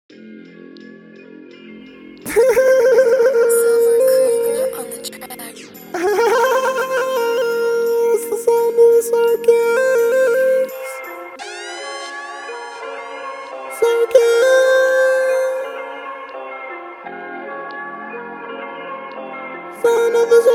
Silver Krieger on the track. It's the sound of the circus. Sound of the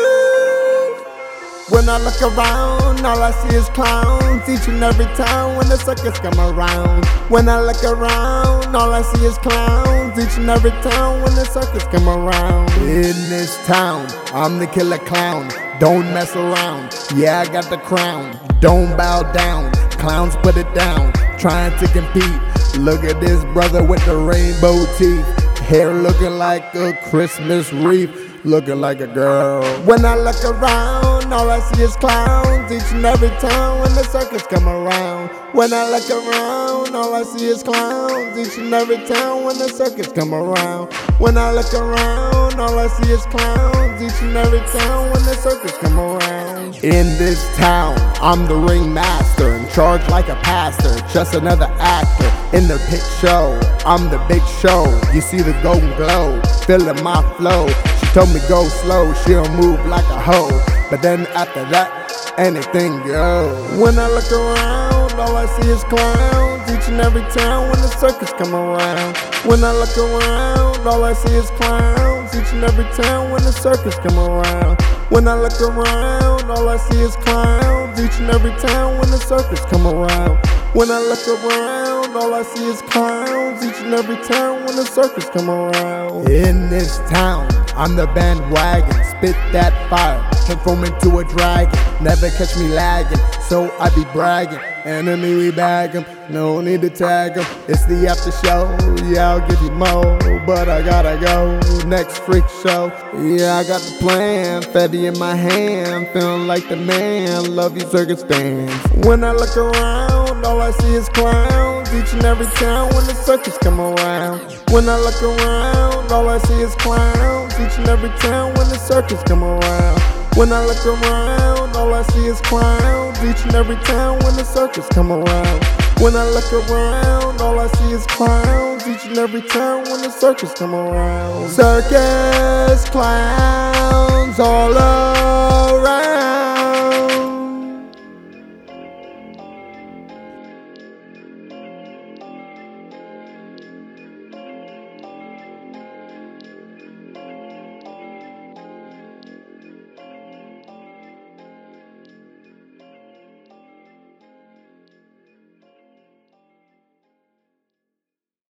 circus. When I look around, all I see is clowns. Each and every time when the circus come around. When I look around, all I see is clowns. Each and every time when the circus come around. In this town, I'm the killer clown. Don't mess around, yeah, I got the crown. Don't bow down, clowns put it down. Trying to compete, look at this brother with the rainbow teeth. Hair looking like a Christmas wreath, looking like a girl. When I look around, all I see is clowns. Each and every time when the circus come around. When I look around, all I see is clowns. Each and every time when the circus come around. When I look around, all I see is clowns. Each and every time when the circus come around. In this town, I'm the ringmaster, in charge like a pastor, just another actor in the pit show. I'm the big show, you see the golden glow, feeling my flow. She told me go slow, she'll move like a hoe, but then after that, anything goes. When I look around, all I see is clowns. Each and every time when the circus come around. When I look around, all I see is clowns. Each and every time when the circus come around. When I look around, all I see is clowns. Each and every time when the circus come around. When I look around, all I see is clowns. Each and every time when the circus come around. In this town, I'm the bandwagon. Spit that fire, transform into a dragon. Never catch me lagging, so I be bragging. Enemy, we bag him, no need to tag him. It's the after show, yeah, I'll give you more, but I gotta go. Next freak show, yeah, I got the plan. Fetty in my hand, feeling like the man. Love you circus fans. When I look around, all I see is clowns. Each and every time when the circus come around. When I look around, all I see is clowns. Each and every time when the circus come around. When I look around, all I see is clowns. Each and every time when the circus come around. When I look around, all I see is clowns. Each and every time when the circus come around. Circus clowns all around.